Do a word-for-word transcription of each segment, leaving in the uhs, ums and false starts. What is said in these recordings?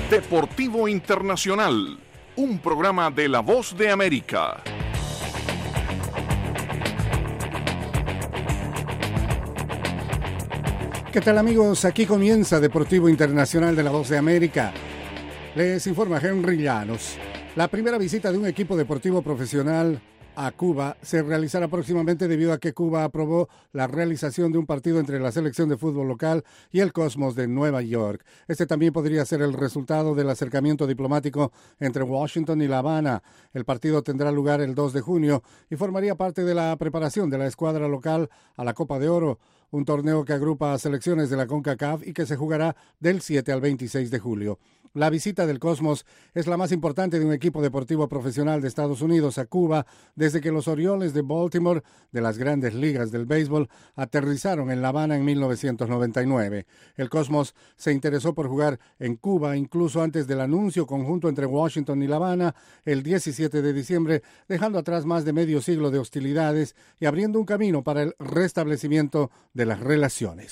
Deportivo Internacional, un programa de La Voz de América. ¿Qué tal, amigos? Aquí comienza Deportivo Internacional de La Voz de América. Les informa Henry Llanos. La primera visita de un equipo deportivo profesional a Cuba se realizará próximamente debido a que Cuba aprobó la realización de un partido entre la selección de fútbol local y el Cosmos de Nueva York. Este también podría ser el resultado del acercamiento diplomático entre Washington y La Habana. El partido tendrá lugar el dos de junio y formaría parte de la preparación de la escuadra local a la Copa de Oro, un torneo que agrupa a selecciones de la CONCACAF y que se jugará del siete al veintiséis de julio. La visita del Cosmos es la más importante de un equipo deportivo profesional de Estados Unidos a Cuba desde que los Orioles de Baltimore, de las grandes ligas del béisbol, aterrizaron en La Habana en mil novecientos noventa y nueve. El Cosmos se interesó por jugar en Cuba incluso antes del anuncio conjunto entre Washington y La Habana el diecisiete de diciembre, dejando atrás más de medio siglo de hostilidades y abriendo un camino para el restablecimiento de las relaciones.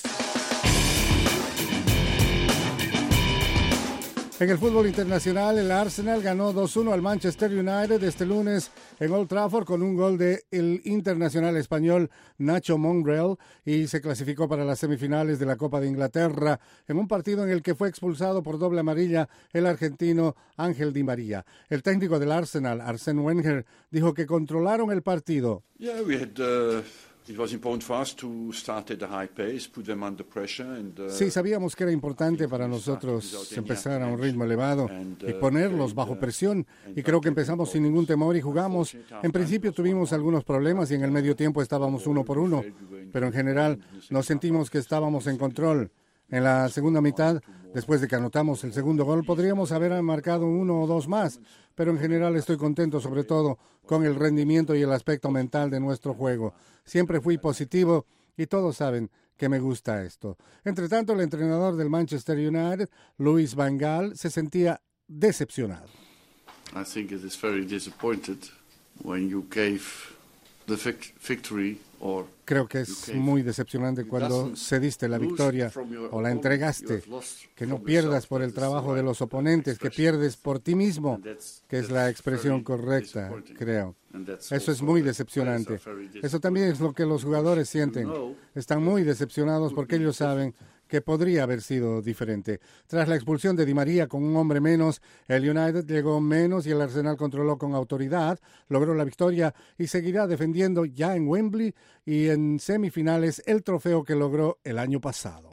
En el fútbol internacional, el Arsenal ganó dos uno al Manchester United este lunes en Old Trafford con un gol del internacional español Nacho Monreal y se clasificó para las semifinales de la Copa de Inglaterra en un partido en el que fue expulsado por doble amarilla el argentino Ángel Di María. El técnico del Arsenal, Arsène Wenger, dijo que controlaron el partido. Yeah, we had, uh... It was important for us to start at a high pace, put them under pressure and, uh, sí, sabíamos que era importante para nosotros empezar a un ritmo elevado y ponerlos bajo presión, y creo que empezamos sin ningún temor y jugamos. En principio tuvimos algunos problemas y en el medio tiempo estábamos uno por uno, pero en general nos sentimos que estábamos en control. En la segunda mitad, después de que anotamos el segundo gol, podríamos haber marcado uno o dos más, pero en general estoy contento sobre todo con el rendimiento y el aspecto mental de nuestro juego. Siempre fui positivo y todos saben que me gusta esto. Entre tanto, el entrenador del Manchester United, Louis van Gaal, se sentía decepcionado. I think it is very disappointed when you gave the victory. Creo que es muy decepcionante cuando cediste la victoria o la entregaste, que no pierdas por el trabajo de los oponentes, que pierdes por ti mismo, que es la expresión correcta, creo. Eso es muy decepcionante. Eso también es lo que los jugadores sienten. Están muy decepcionados porque ellos saben que podría haber sido diferente. Tras la expulsión de Di María con un hombre menos, el United llegó menos y el Arsenal controló con autoridad, logró la victoria y seguirá defendiendo ya en Wembley y en semifinales el trofeo que logró el año pasado.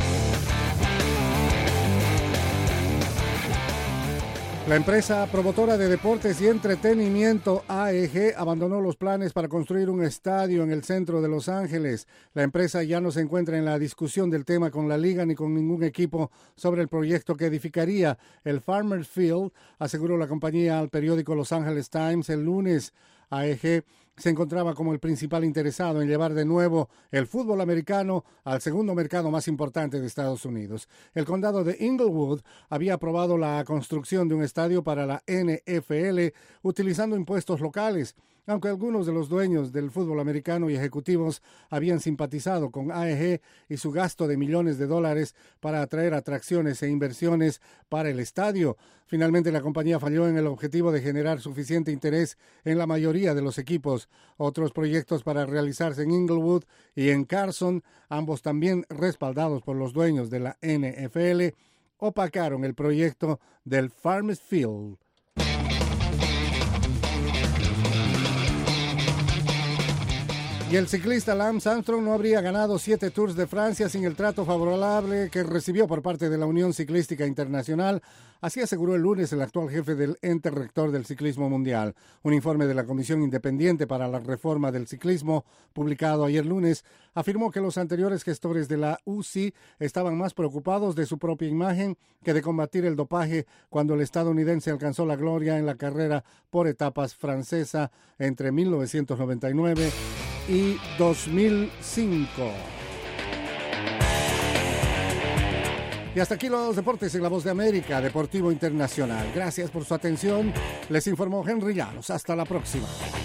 La empresa promotora de deportes y entretenimiento A E G abandonó los planes para construir un estadio en el centro de Los Ángeles. La empresa ya no se encuentra en la discusión del tema con la liga ni con ningún equipo sobre el proyecto que edificaría el Farmers Field, aseguró la compañía al periódico Los Angeles Times el lunes. A E G se encontraba como el principal interesado en llevar de nuevo el fútbol americano al segundo mercado más importante de Estados Unidos. El condado de Inglewood había aprobado la construcción de un estadio para la N F L utilizando impuestos locales, aunque algunos de los dueños del fútbol americano y ejecutivos habían simpatizado con A E G y su gasto de millones de dólares para atraer atracciones e inversiones para el estadio. Finalmente, la compañía falló en el objetivo de generar suficiente interés en la mayoría de los equipos. Otros proyectos para realizarse en Inglewood y en Carson, ambos también respaldados por los dueños de la N F L, opacaron el proyecto del Farmers Field. Y el ciclista Lance Armstrong no habría ganado siete Tours de Francia sin el trato favorable que recibió por parte de la Unión Ciclística Internacional. Así aseguró el lunes el actual jefe del ente rector del ciclismo mundial. Un informe de la Comisión Independiente para la Reforma del Ciclismo, publicado ayer lunes, afirmó que los anteriores gestores de la U C I estaban más preocupados de su propia imagen que de combatir el dopaje cuando el estadounidense alcanzó la gloria en la carrera por etapas francesa entre mil novecientos noventa y nueve y dos mil cinco. Y hasta aquí los deportes en La Voz de América, Deportivo Internacional. Gracias por su atención. Les informó Henry Llanos. Hasta la próxima.